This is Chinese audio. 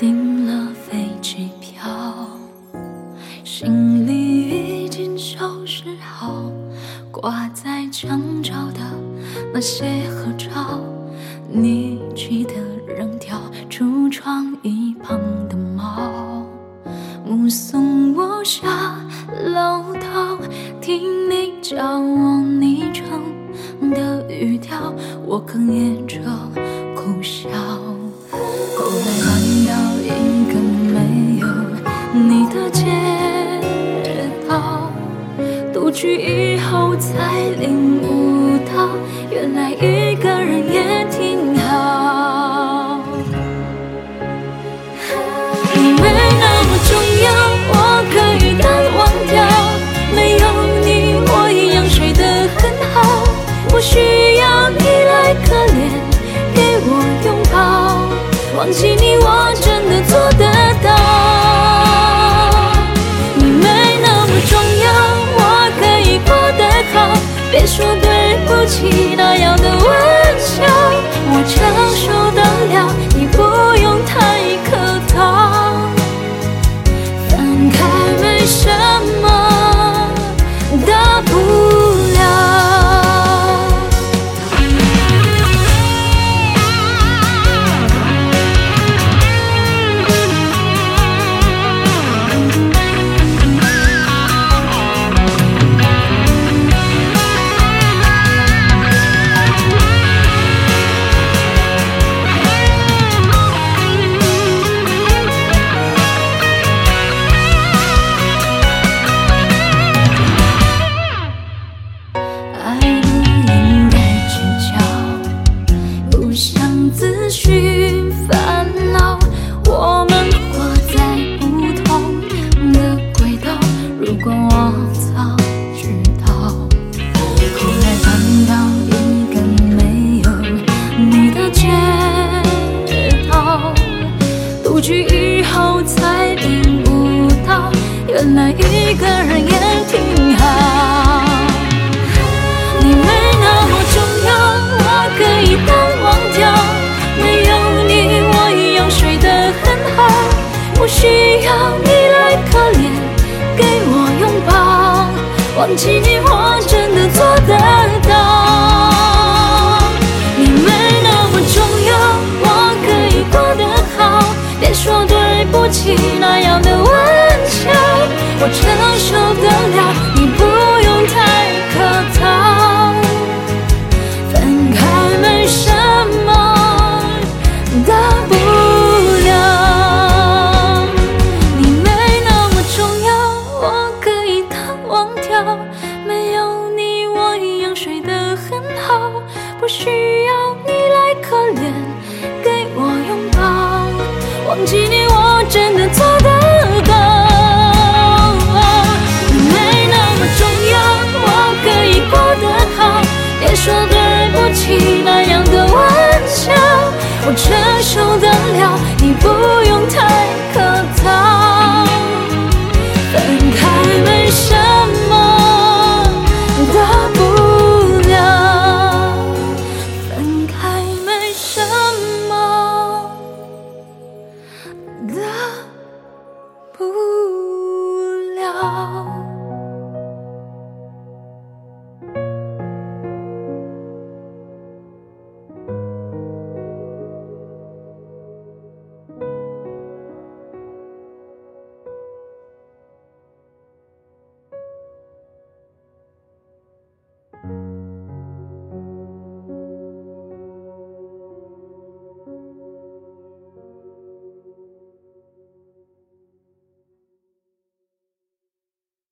订了飞机票，行李已经收拾好，挂在墙角的那些合照，你记得扔掉橱窗一旁的猫，目送我下楼道，听你叫我昵称的语调，我哽咽着苦笑。后来换到一个没有你的街道，独居以后才领悟到，原来一个人也挺好。你没那么重要，我可以淡忘掉，没有你我一样睡得很好，不需要你来可怜给我拥抱，忘记你我真的做得到。你没那么重要，我可以过得好，别说对不起那样的玩笑，我承受得了，你不用太客套。分开没什么大不了。独居以后才领悟到，原来一个人也挺好。你没那么重要，我可以淡忘掉，没有你我一样睡得很好，不需要你来可怜给我拥抱，忘记你我真的做得到。你没那么重要，我可以过得好，别说对不起那样的玩笑，我承受得了，你不用太客套。分开没什么大不了，你没那么重要，我可以淡忘掉，没有你我一样睡得很好，不需要你来可怜给我拥抱，忘记你我真的做得到。你没那么重要，我可以过得好，别说对不起那样的玩笑，我承受得了，你不用太客